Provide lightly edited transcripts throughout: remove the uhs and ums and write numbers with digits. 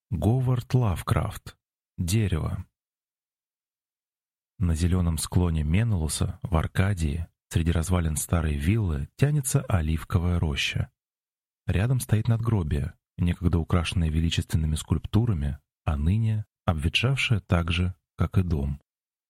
Говард Лавкрафт. Дерево. На зеленом склоне Менелуса, в Аркадии, среди развалин старой виллы, тянется оливковая роща. Рядом стоит надгробие, некогда украшенное величественными скульптурами, а ныне обветшавшее так же, как и дом.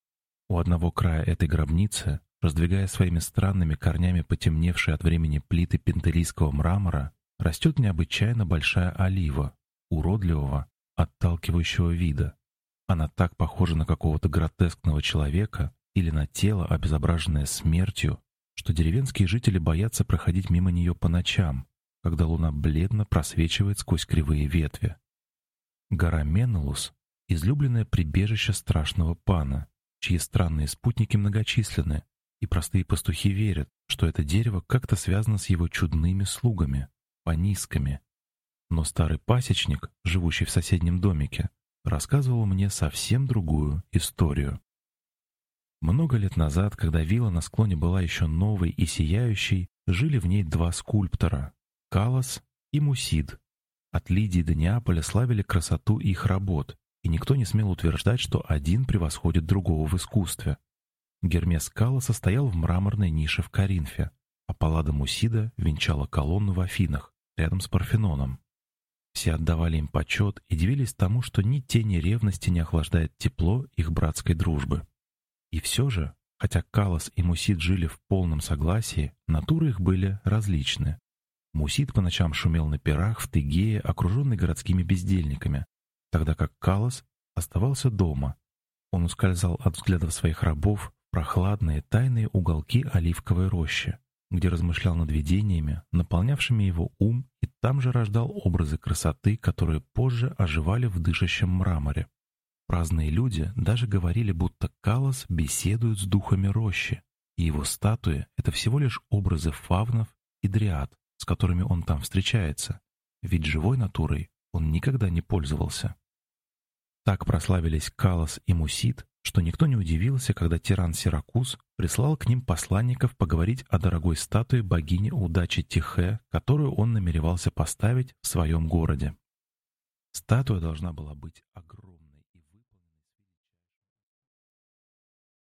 У одного края этой гробницы, раздвигая своими странными корнями потемневшие от времени плиты пентелийского мрамора, растет необычайно большая олива, уродливого, отталкивающего вида. Она так похожа на какого-то гротескного человека или на тело, обезображенное смертью, что деревенские жители боятся проходить мимо нее по ночам, когда луна бледно просвечивает сквозь кривые ветви. Гора Менелус — излюбленное прибежище страшного пана, чьи странные спутники многочисленны, и простые пастухи верят, что это дерево как-то связано с его чудными слугами — панисками. Но старый пасечник, живущий в соседнем домике, рассказывал мне совсем другую историю. Много лет назад, когда вилла на склоне была еще новой и сияющей, жили в ней два скульптора — Каллас и Мусид. От Лидии до Неаполя славили красоту их работ, и никто не смел утверждать, что один превосходит другого в искусстве. Гермес Калласа стоял в мраморной нише в Коринфе, а Паллада Мусида венчала колонну в Афинах, рядом с Парфеноном. Все отдавали им почет и дивились тому, что ни тени ревности не охлаждает тепло их братской дружбы. И все же, хотя Каллас и Мусид жили в полном согласии, натуры их были различны. Мусид по ночам шумел на пирах в Тегее, окруженный городскими бездельниками, тогда как Каллас оставался дома. Он ускользал от взглядов своих рабов в прохладные тайные уголки оливковой рощи, где размышлял над видениями, наполнявшими его ум, и там же рождал образы красоты, которые позже оживали в дышащем мраморе. Праздные люди даже говорили, будто Каллас беседует с духами рощи, и его статуи — это всего лишь образы фавнов и дриад, с которыми он там встречается, ведь живой натурой он никогда не пользовался. Так прославились Каллас и Мусид, что никто не удивился, когда тиран Сиракуз прислал к ним посланников поговорить о дорогой статуе богини удачи Тихе, которую он намеревался поставить в своем городе. Статуя должна была быть огромной.